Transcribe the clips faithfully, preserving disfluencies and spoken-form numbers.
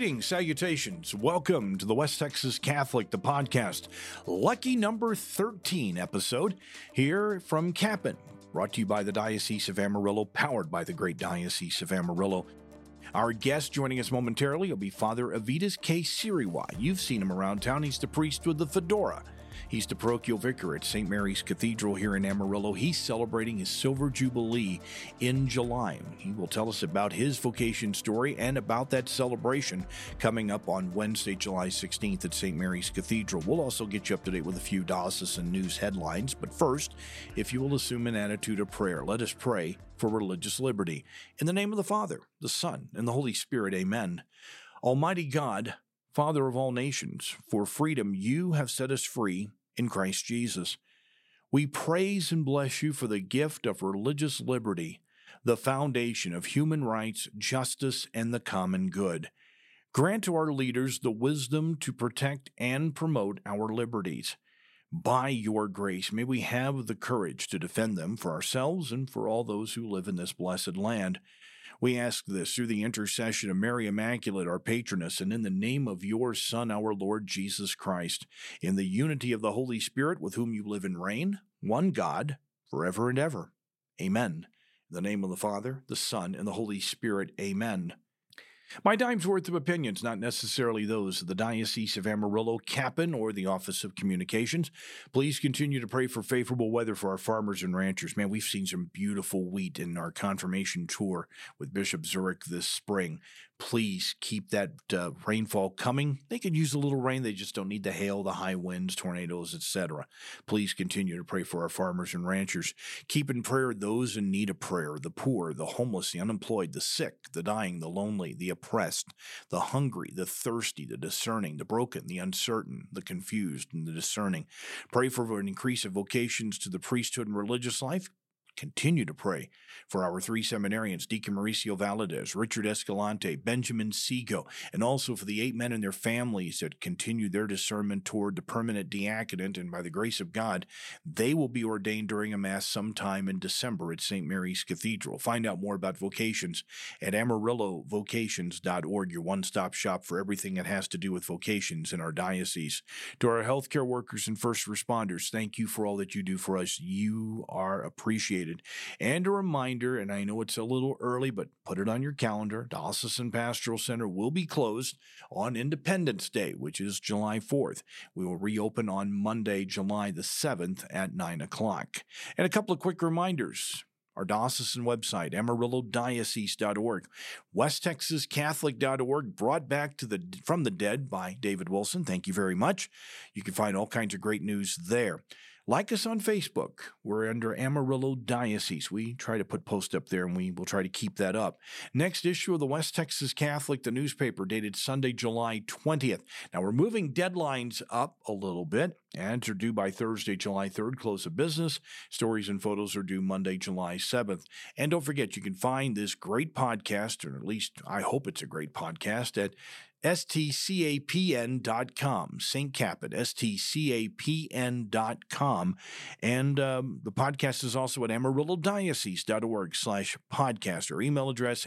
Greetings, salutations. Welcome to the West Texas Catholic, the podcast. Lucky number thirteen episode here from Capon, brought to you by the Diocese of Amarillo, powered by the great Diocese of Amarillo. Our guest joining us momentarily will be Father Avitas K. Siriwa. You've seen him around town. He's the priest with the fedora. He's the parochial vicar at Saint Mary's Cathedral here in Amarillo. He's celebrating his Silver Jubilee in July. He will tell us about his vocation story and about that celebration coming up on Wednesday, July sixteenth at Saint Mary's Cathedral. We'll also get you up to date with a few diocesan news headlines. But first, if you will assume an attitude of prayer, let us pray for religious liberty. In the name of the Father, the Son, and the Holy Spirit, amen. Almighty God, Father of all nations, for freedom you have set us free in Christ Jesus. We praise and bless you for the gift of religious liberty, the foundation of human rights, justice, and the common good. Grant to our leaders the wisdom to protect and promote our liberties. By your grace, may we have the courage to defend them for ourselves and for all those who live in this blessed land. We ask this through the intercession of Mary Immaculate, our patroness, and in the name of your Son, our Lord Jesus Christ, in the unity of the Holy Spirit, with whom you live and reign, one God, forever and ever. Amen. In the name of the Father, the Son, and the Holy Spirit. Amen. My dime's worth of opinions, not necessarily those of the Diocese of Amarillo, Capon, or the Office of Communications. Please continue to pray for favorable weather for our farmers and ranchers. Man, we've seen some beautiful wheat in our confirmation tour with Bishop Zurich this spring. Please keep that uh, rainfall coming. They could use a little rain. They just don't need the hail, the high winds, tornadoes, et cetera. Please continue to pray for our farmers and ranchers. Keep in prayer those in need of prayer, the poor, the homeless, the unemployed, the sick, the dying, the lonely, the oppressed, the hungry, the thirsty, the discerning, the broken, the uncertain, the confused, and the discerning. Pray for an increase of vocations to the priesthood and religious life. Continue to pray for our three seminarians, Deacon Mauricio Valadez, Richard Escalante, Benjamin Sego, and also for the eight men and their families that continue their discernment toward the permanent diaconate, and by the grace of God, they will be ordained during a Mass sometime in December at Saint Mary's Cathedral. Find out more about vocations at amarillo vocations dot org, your one-stop shop for everything that has to do with vocations in our diocese. To our healthcare workers and first responders, thank you for all that you do for us. You are appreciated. And a reminder, and I know it's a little early, but put it on your calendar, Diocesan Pastoral Center will be closed on Independence Day, which is July fourth. We will reopen on Monday, July the seventh at nine o'clock. And a couple of quick reminders. Our diocesan website, amarillo diocese dot org, west texas catholic dot org, brought back to the from the dead by David Wilson. Thank you very much. You can find all kinds of great news there. Like us on Facebook. We're under Amarillo Diocese. We try to put posts up there, and we will try to keep that up. Next issue of the West Texas Catholic, the newspaper, dated Sunday, July twentieth. Now, we're moving deadlines up a little bit. Ads are due by Thursday, July third, close of business. Stories and photos are due Monday, July seventh. And don't forget, you can find this great podcast, or at least I hope it's a great podcast, at S T capn dot com, Saint Capon, S T capn dot com. And um, the podcast is also at amarillo diocese dot org slash podcast, or email address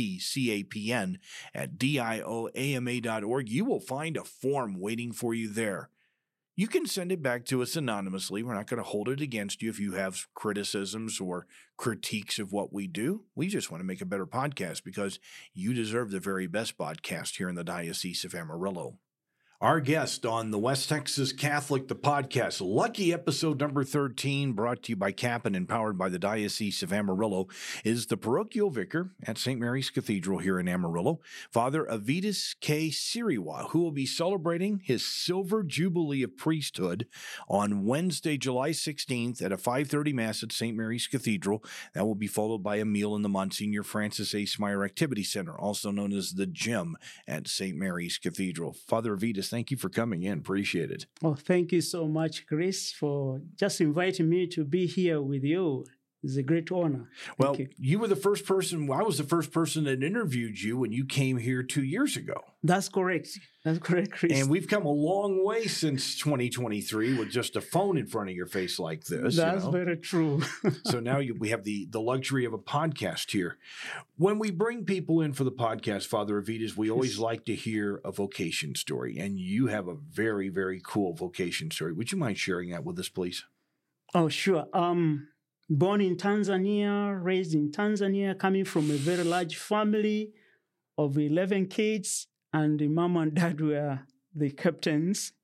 stcapn at dioama dot org. You will find a form waiting for you there. You can send it back to us anonymously. We're not going to hold it against you if you have criticisms or critiques of what we do. We just want to make a better podcast because you deserve the very best podcast here in the Diocese of Amarillo. Our guest on the West Texas Catholic, the podcast, lucky episode number thirteen, brought to you by Capon and powered by the Diocese of Amarillo, is the parochial vicar at Saint Mary's Cathedral here in Amarillo, Father Avitas K. Siriwa, who will be celebrating his Silver Jubilee of Priesthood on Wednesday, July sixteenth at a five thirty Mass at Saint Mary's Cathedral. That will be followed by a meal in the Monsignor Francis A. Smyer Activity Center, also known as the Gym at Saint Mary's Cathedral. Father Avitas, thank you for coming in. Appreciate it. Well, thank you so much, Chris, for just inviting me to be here with you. It's a great honor. Thank Well, you. you were the first person, I was the first person that interviewed you when you came here two years ago. That's correct. That's correct, Chris. And we've come a long way since twenty twenty-three with just a phone in front of your face like this. That's you know? very true. So now you, we have the, the luxury of a podcast here. When we bring people in for the podcast, Father Avitas, we always like to hear a vocation story. And you have a very, very cool vocation story. Would you mind sharing that with us, please? Oh, sure. Um, born in Tanzania, raised in Tanzania, coming from a very large family of eleven kids, and the mom and dad were the captains.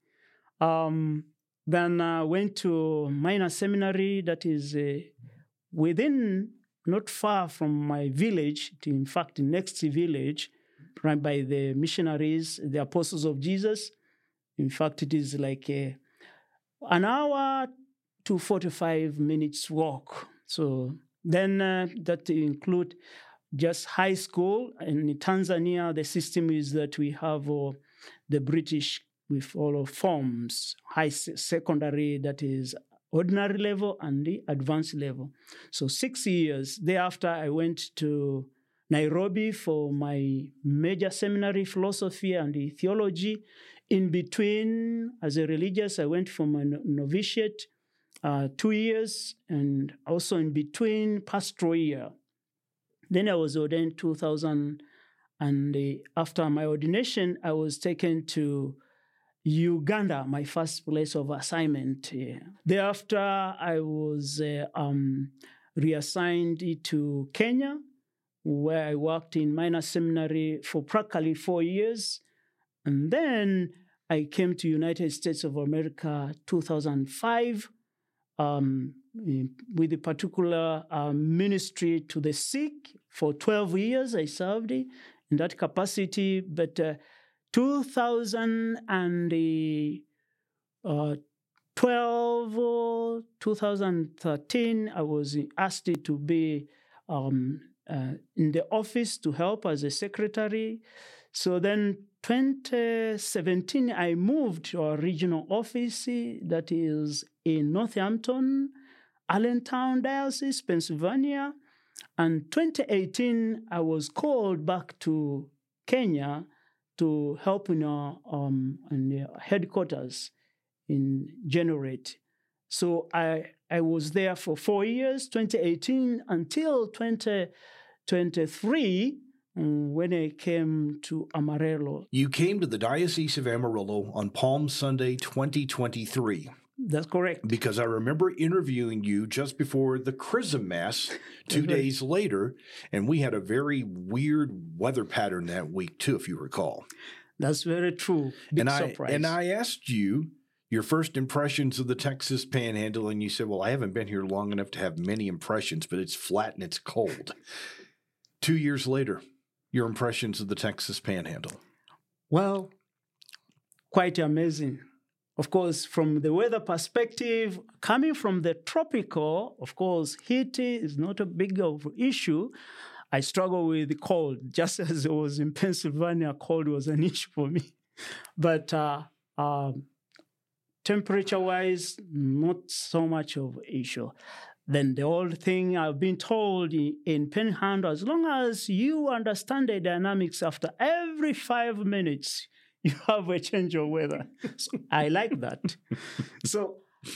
Um, then I uh, went to minor seminary that is uh, within, not far from my village, in fact, the next village, run by the missionaries, the apostles of Jesus. In fact, it is like a, an hour to forty-five minutes walk. So then uh, that include just high school. And in Tanzania, the system is that we have uh, the British with all of forms, high secondary, that is ordinary level, and the advanced level. So six years. Thereafter, I went to Nairobi for my major seminary, philosophy and theology. In between, as a religious, I went for my novitiate, uh, two years, and also in between, pastoral year. Then I was ordained two thousand, and uh, after my ordination, I was taken to Uganda, my first place of assignment. Yeah. Thereafter, I was uh, um, reassigned to Kenya, where I worked in minor seminary for practically four years. And then I came to United States of America two thousand five um, with a particular uh, ministry to the sick. For twelve years, I served in that capacity. But uh, two thousand twelve, two thousand thirteen, I was asked to be um, uh, in the office to help as a secretary. So then twenty seventeen, I moved to our regional office that is in Northampton, Allentown Diocese, Pennsylvania. And twenty eighteen, I was called back to Kenya to help in our um, in the headquarters in January. So I I was there for four years, twenty eighteen until twenty twenty-three, when I came to Amarillo. You came to the Diocese of Amarillo on Palm Sunday twenty twenty-three. That's correct. Because I remember interviewing you just before the Chrism Mass two days later, and we had a very weird weather pattern that week too, if you recall. That's very true. Big and surprise. I and I asked you your first impressions of the Texas Panhandle, and you said, well, I haven't been here long enough to have many impressions, but it's flat and it's cold. Two years later, your impressions of the Texas Panhandle. Well, quite amazing. Of course, from the weather perspective, coming from the tropical, of course, heat is not a big of issue. I struggle with the cold. Just as it was in Pennsylvania, cold was an issue for me. But uh, uh, temperature-wise, not so much of an issue. Then the old thing I've been told in, in Panhandle, as long as you understand the dynamics, after every five minutes, you have a change of weather. So I like that. So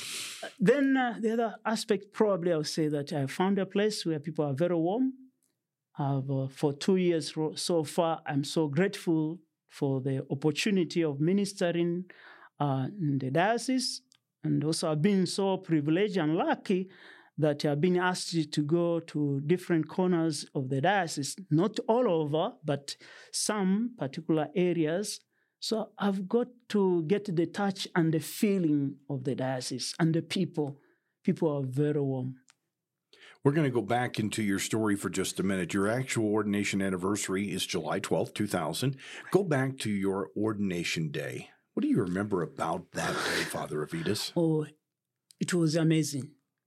then uh, the other aspect, probably I'll say that I found a place where people are very warm. I've, uh, for two years so far, I'm so grateful for the opportunity of ministering uh, in the diocese. And also I've been so privileged and lucky that I've been asked to go to different corners of the diocese, not all over, but some particular areas. So I've got to get the touch and the feeling of the diocese and the people. People are very warm. We're going to go back into your story for just a minute. Your actual ordination anniversary is July twelfth, two thousand. Go back to your ordination day. What do you remember about that day, Father Avitas? Oh, it was amazing.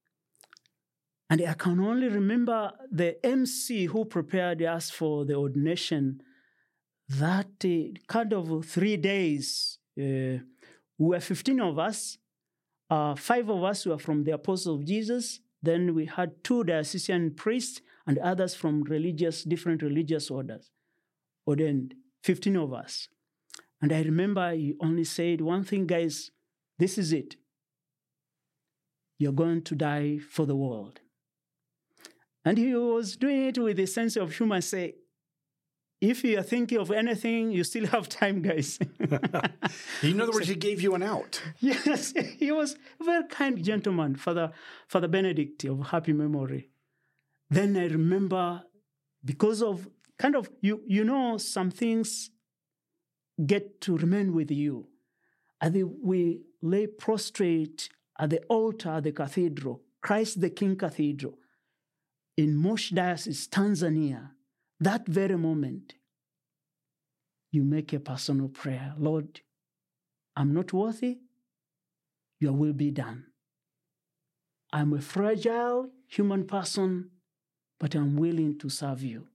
And I can only remember the M C who prepared us for the ordination. That uh, kind of three days, uh, we were fifteen of us. Uh, five of us were from the Apostles of Jesus. Then we had two diocesan priests and others from religious, different religious orders, ordained, fifteen of us. And I remember he only said one thing, guys, this is it. You're going to die for the world. And he was doing it with a sense of humor, say, if you are thinking of anything, you still have time, guys. In other words, he gave you an out. Yes, he was a very kind gentleman, Father, Father Benedict of happy memory. Then I remember, because of kind of, you, you know, some things get to remain with you. And we lay prostrate at the altar at the cathedral, Christ the King Cathedral, in Moshi Diocese, Tanzania. That very moment, you make a personal prayer. Lord, I'm not worthy. Your will be done. I'm a fragile human person, but I'm willing to serve you.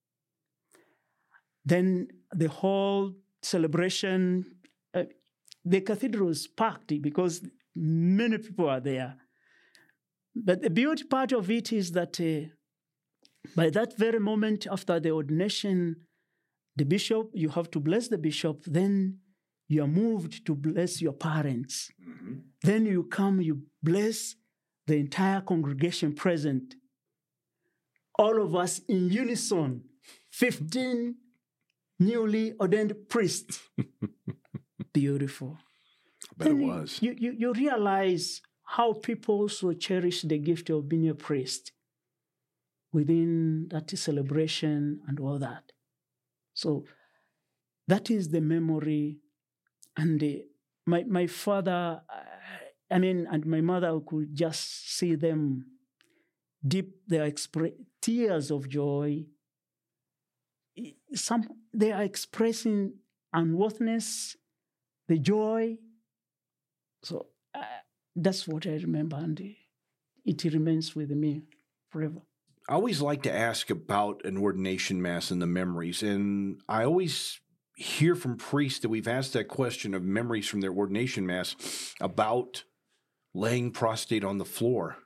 Then the whole celebration, uh, the cathedral is packed because many people are there. But the beauty part of it is that uh, by that very moment after the ordination, the bishop, you have to bless the bishop, then you are moved to bless your parents. Mm-hmm. Then you come, you bless the entire congregation present. All of us in unison, fifteen newly ordained priests. Beautiful. I bet then it was. You, you, you realize how people also cherish the gift of being a priest within that celebration and all that. So that is the memory. And the, my, my father, I mean, and my mother could just see them deep, their expre- tears of joy. Some, they are expressing unworthiness, the joy. So uh, that's what I remember, and it remains with me forever. I always like to ask about an ordination mass and the memories, and I always hear from priests that we've asked that question of memories from their ordination mass about laying prostrate on the floor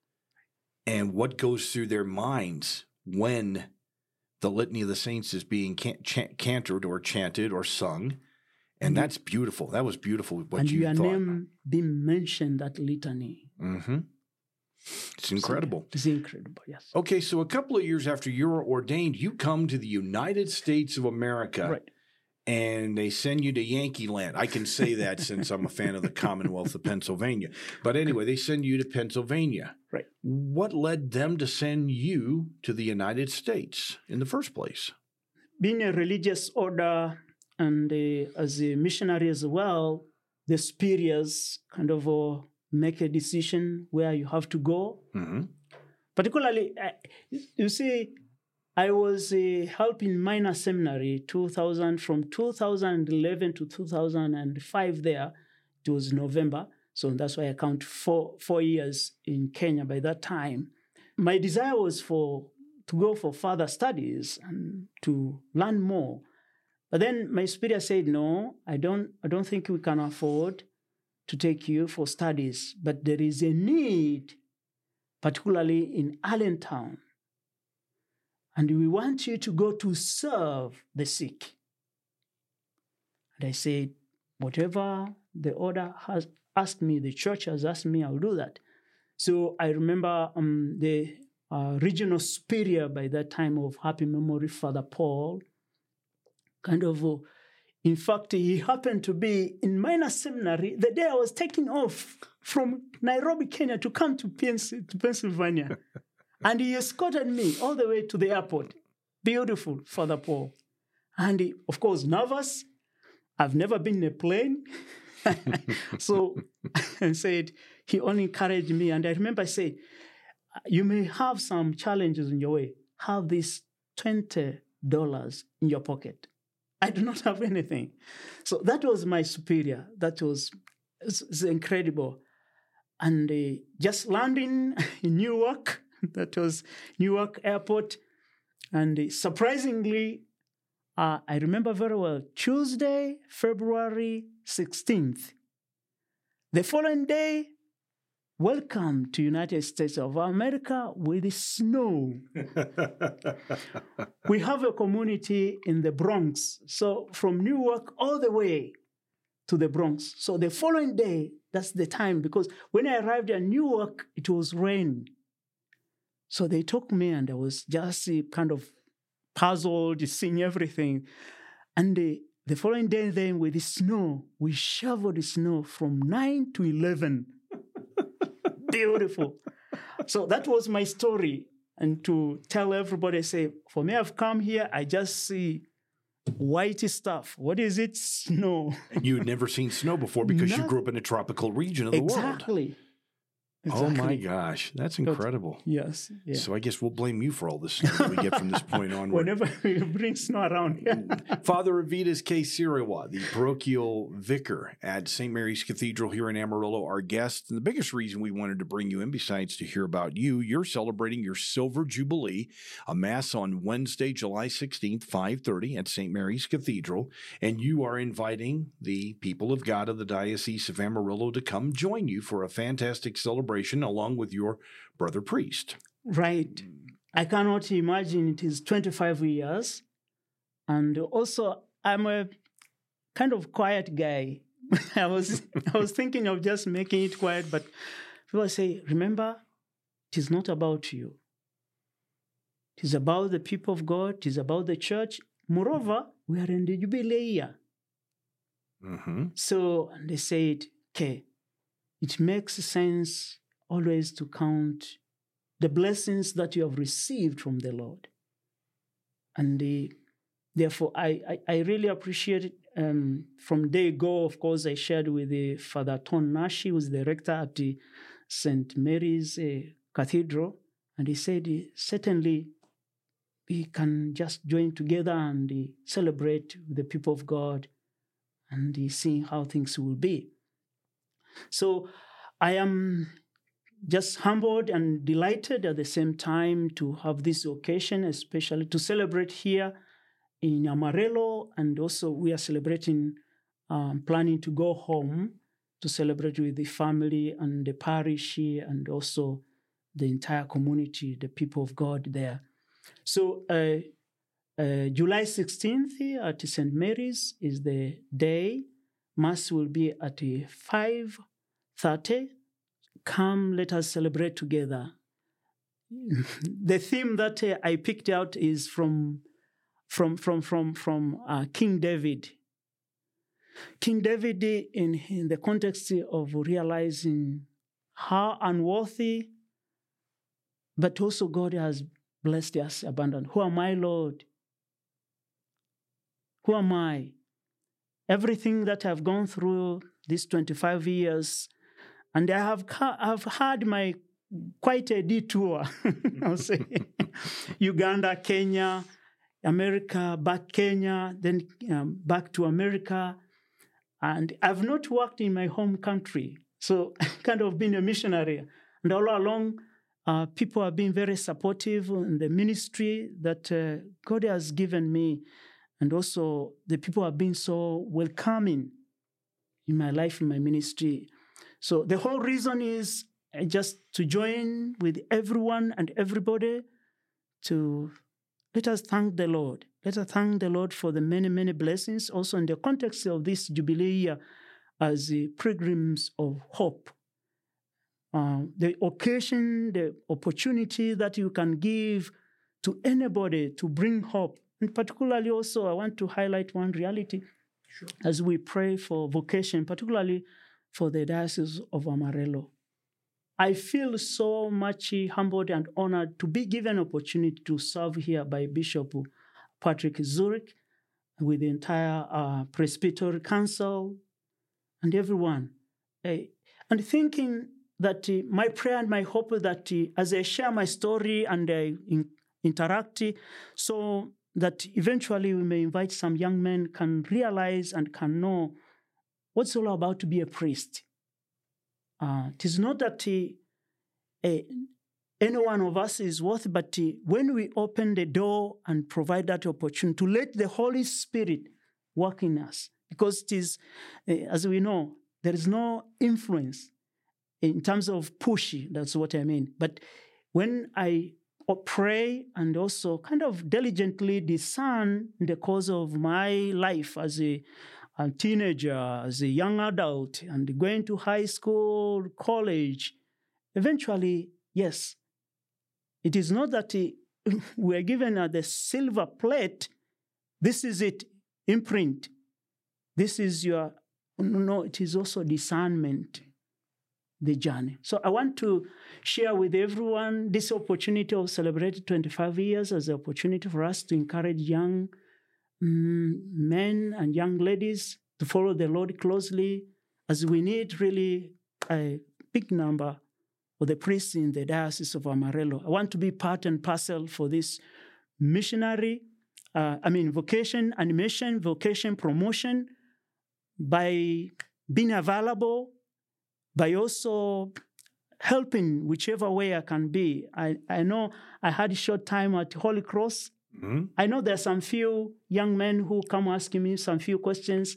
and what goes through their minds when the Litany of the Saints is being can- ch- cantored or chanted or sung. And mm-hmm. that's beautiful. That was beautiful what and you your thought. And your name being mentioned, that litany. Mm-hmm. It's incredible. It's incredible, yes. Okay, so a couple of years after you were ordained, you come to the United States of America. Right. And they send you to Yankee Land. I can say that since I'm a fan of the Commonwealth of Pennsylvania. But anyway, they send you to Pennsylvania. Right. What led them to send you to the United States in the first place? Being a religious order and uh, as a missionary as well, the superiors kind of uh, make a decision where you have to go. Mm-hmm. Particularly, uh, you see, I was uh, helping minor seminary two thousand from two thousand eleven to two thousand five there. It was November. So that's why I count four, four years in Kenya by that time. My desire was for to go for further studies and to learn more. But then my superior said, no, I don't, I don't think we can afford to take you for studies. But there is a need, particularly in Allentown. And we want you to go to serve the sick. And I said, whatever the order has asked me, the church has asked me, I'll do that. So I remember um, the uh, regional superior by that time of happy memory, Father Paul, kind of, uh, in fact, he happened to be in minor seminary the day I was taking off from Nairobi, Kenya to come to, Pens- to Pennsylvania. And he escorted me all the way to the airport. Beautiful, Father Paul. And he, of course, nervous. I've never been in a plane. So I said, he only encouraged me. And I remember I said, you may have some challenges in your way. Have this twenty dollars in your pocket. I do not have anything. So that was my superior. That was it's, it's incredible. And uh, just landing in Newark, that was Newark Airport. And uh, surprisingly, uh, I remember very well, Tuesday, February sixteenth. The following day, welcome to United States of America with snow. We have a community in the Bronx, so from Newark all the way to the Bronx. So the following day, that's the time, because when I arrived at Newark, it was rain. So they took me, and I was just uh, kind of puzzled, seeing everything. And the, the following day, then with the snow, we shoveled the snow from nine to eleven. Beautiful. So that was my story. And to tell everybody, say, for me, I've come here, I just see white stuff. What is it? Snow. You had never seen snow before because No. you grew up in a tropical region of the world. Exactly. Oh, my Exactly. gosh. That's incredible. Yes. Yeah. So I guess we'll blame you for all this snow that we get from this point onward. Whenever you bring snow around here. Father Avitas K. Siriwa, the parochial vicar at Saint Mary's Cathedral here in Amarillo, our guest. And the biggest reason we wanted to bring you in, besides to hear about you, you're celebrating your Silver Jubilee, a Mass on Wednesday, July sixteenth, five thirty at Saint Mary's Cathedral. And you are inviting the people of God of the Diocese of Amarillo to come join you for a fantastic celebration along with your brother priest. Right. I cannot imagine it is twenty-five years. And also, I'm a kind of quiet guy. I was I was thinking of just making it quiet, but people say, remember, it is not about you. It is about the people of God. It is about the church. Moreover, we are in the Jubilee year. Mm-hmm. So they said, okay, it makes sense always to count the blessings that you have received from the Lord. And the, therefore, I, I, I really appreciate it. Um, from day go, of course, I shared with the Father Ton Nashi, who is the rector at the Saint Mary's uh, Cathedral, and he said, uh, certainly, we can just join together and uh, celebrate with the people of God and uh, see how things will be. So I am just humbled and delighted at the same time to have this occasion, especially to celebrate here in Amarillo, and also we are celebrating, um, planning to go home to celebrate with the family and the parish here, and also the entire community, the people of God there. So uh, uh, July sixteenth at Saint Mary's is the day. Mass will be at five thirty. Come, let us celebrate together. The theme that uh, I picked out is from from from from from uh, King David. King David, in, in the context of realizing how unworthy, but also God has blessed us abundantly. Who am I, Lord? Who am I? Everything that I've gone through these twenty-five years, and I have I've had my quite a detour. I'll say Uganda, Kenya, America, back Kenya, then um, back to America, and I've not worked in my home country, so kind of been a missionary. And all along, uh, people have been very supportive in the ministry that uh, God has given me, and also the people have been so welcoming in my life, in my ministry. So the whole reason is just to join with everyone and everybody to let us thank the Lord. Let us thank the Lord for the many, many blessings, also in the context of this Jubilee year as the pilgrims of hope. Uh, the occasion, the opportunity that you can give to anybody to bring hope. And particularly also, I want to highlight one reality sure. as we pray for vocation, particularly for the Diocese of Amarillo. I feel so much humbled and honored to be given opportunity to serve here by Bishop Patrick Zurich with the entire uh, Presbytery Council and everyone. Uh, and thinking that uh, my prayer and my hope that uh, as I share my story and I in- interact, so that eventually we may invite some young men can realize and can know what's all about to be a priest. Uh, it is not that uh, uh, any one of us is worth, but uh, when we open the door and provide that opportunity to let the Holy Spirit work in us, because it is, uh, as we know, there is no influence in terms of pushy, that's what I mean. But when I pray and also kind of diligently discern the course of my life as a, a teenager, as a young adult, and going to high school, college, eventually, yes, it is not that we're given uh, the silver plate, this is it, imprint, this is your, no, it is also discernment, the journey. So I want to share with everyone this opportunity of celebrating twenty-five years as an opportunity for us to encourage young mm, men and young ladies to follow the Lord closely, as we need really a big number of the priests in the Diocese of Amarillo. I want to be part and parcel for this missionary, uh, I mean, vocation animation, vocation promotion, by being available, by also helping whichever way I can be. I, I know I had a short time at Holy Cross. Mm-hmm. I know there are some few young men who come asking me some few questions.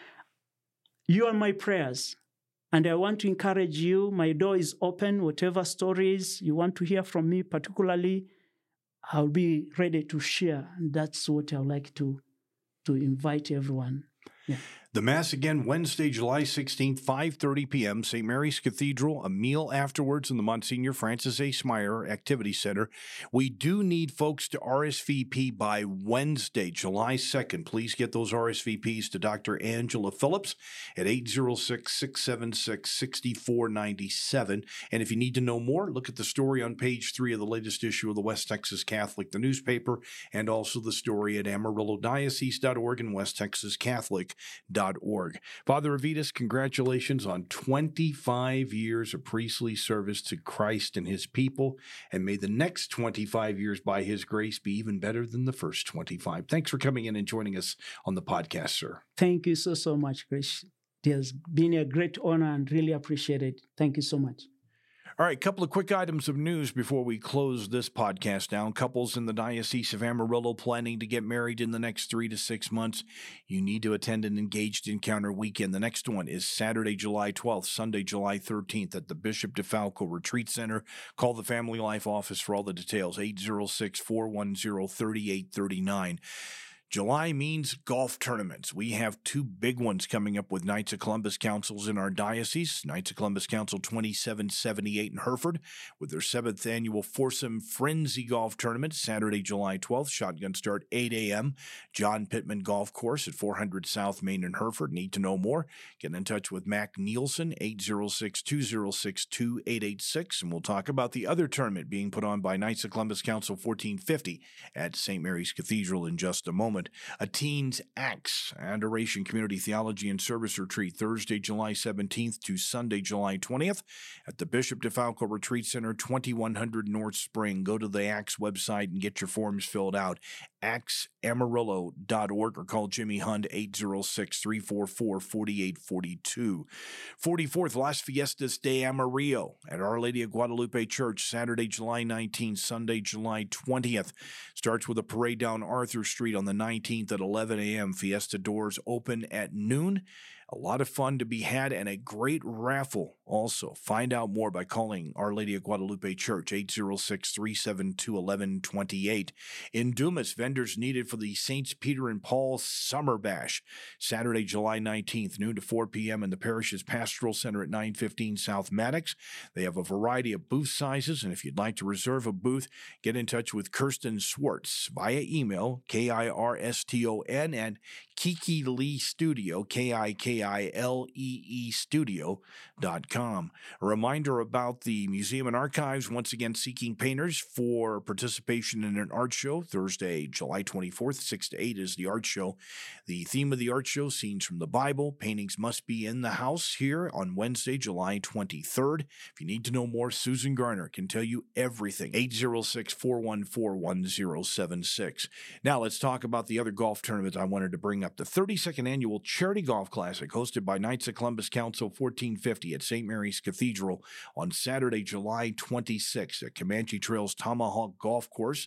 You are my prayers. And I want to encourage you. My door is open. Whatever stories you want to hear from me particularly, I'll be ready to share. And that's what I would like to, to invite everyone. Yeah. The Mass again Wednesday, July sixteenth, five thirty p.m., Saint Mary's Cathedral, a meal afterwards in the Monsignor Francis A. Smyer Activity Center. We do need folks to R S V P by Wednesday, July second. Please get those R S V Ps to Doctor Angela Phillips at eight oh six, six seven six, six four nine seven. And if you need to know more, look at the story on page three of the latest issue of the West Texas Catholic, the newspaper, and also the story at amarillo diocese dot org and west texas catholic dot org. Father Avitas, congratulations on twenty-five years of priestly service to Christ and his people, and may the next twenty-five years by his grace be even better than the first twenty-five. Thanks for coming in and joining us on the podcast, sir. Thank you so, so much, Chris. It has been a great honor and really appreciate it. Thank you so much. All right, a couple of quick items of news before we close this podcast down. Couples in the Diocese of Amarillo planning to get married in the next three to six months. You need to attend an Engaged Encounter weekend. The next one is Saturday, July twelfth, Sunday, July thirteenth at the Bishop DeFalco Retreat Center. Call the Family Life Office for all the details, eight oh six, four one oh, three eight three nine. July means golf tournaments. We have two big ones coming up with Knights of Columbus Councils in our diocese. Knights of Columbus Council twenty-seven seventy-eight in Hereford with their seventh annual Foursome Frenzy Golf Tournament, Saturday, July twelfth. Shotgun start eight a.m. John Pittman Golf Course at four hundred South Main in Hereford. Need to know more? Get in touch with Mac Nielsen, eight oh six, two oh six, two eight eight six, and we'll talk about the other tournament being put on by Knights of Columbus Council fourteen fifty at Saint Mary's Cathedral in just a moment. A Teens Acts, Adoration Community Theology and Service Retreat, Thursday, July seventeenth to Sunday, July twentieth at the Bishop DeFalco Retreat Center, twenty-one hundred North Spring. Go to the Acts website and get your forms filled out, acts amarillo dot org, or call Jimmy Hund, eight oh six, three four four, four eight four two. forty-fourth Las Fiestas de Amarillo at Our Lady of Guadalupe Church, Saturday, July nineteenth, Sunday, July twentieth. Starts with a parade down Arthur Street on the nineteenth at eleven a.m. Fiesta doors open at noon. A lot of fun to be had and a great raffle also. Find out more by calling Our Lady of Guadalupe Church, eight oh six, three seven two, one one two eight. In Dumas, vendors needed for the Saints Peter and Paul Summer Bash, Saturday, July nineteenth, noon to four p.m. in the parish's Pastoral Center at nine fifteen South Maddox. They have a variety of booth sizes, and if you'd like to reserve a booth, get in touch with Kirsten Swartz via email, K I R S T O N, and Kiki Lee Studio, K I K I L E E studio dot com. A reminder about the Museum and Archives, once again seeking painters for participation in an art show. Thursday, July twenty-fourth, six to eight is the art show. The theme of the art show, Scenes from the Bible. Paintings must be in the house here on Wednesday, July twenty-third. If you need to know more, Susan Garner can tell you everything. eight oh six, four one four, one oh seven six. Now let's talk about the other golf tournament I wanted to bring up. The thirty-second Annual Charity Golf Classic, hosted by Knights of Columbus Council fourteen fifty at Saint Mary's Cathedral on Saturday, July twenty-sixth at Comanche Trails Tomahawk Golf Course.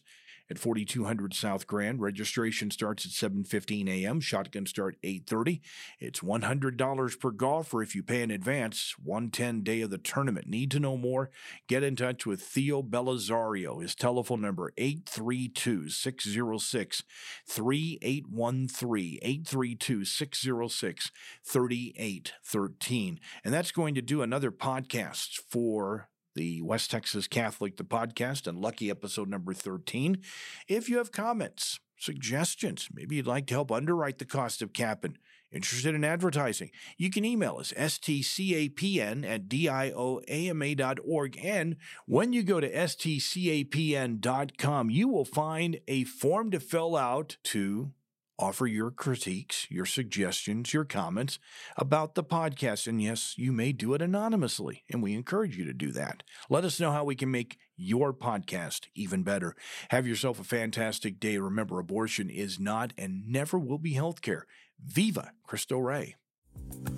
at forty-two hundred South Grand. Registration starts at seven fifteen a.m. Shotguns start eight thirty. It's one hundred dollars per golfer if you pay in advance. one ten day of the tournament. Need to know more? Get in touch with Theo Belisario. His telephone number, eight three two, six zero six, three eight one three, eight three two, six zero six, three eight one three. And that's going to do another podcast for the West Texas Catholic, the podcast, and Lucky episode number thirteen. If you have comments, suggestions, maybe you'd like to help underwrite the cost of Cap'n, interested in advertising, you can email us, S T C A P N at D I O A M A dot org. And when you go to S T C A P N dot com, you will find a form to fill out to offer your critiques, your suggestions, your comments about the podcast. And yes, you may do it anonymously, and we encourage you to do that. Let us know how we can make your podcast even better. Have yourself a fantastic day. Remember, abortion is not and never will be healthcare. Viva Cristo Rey.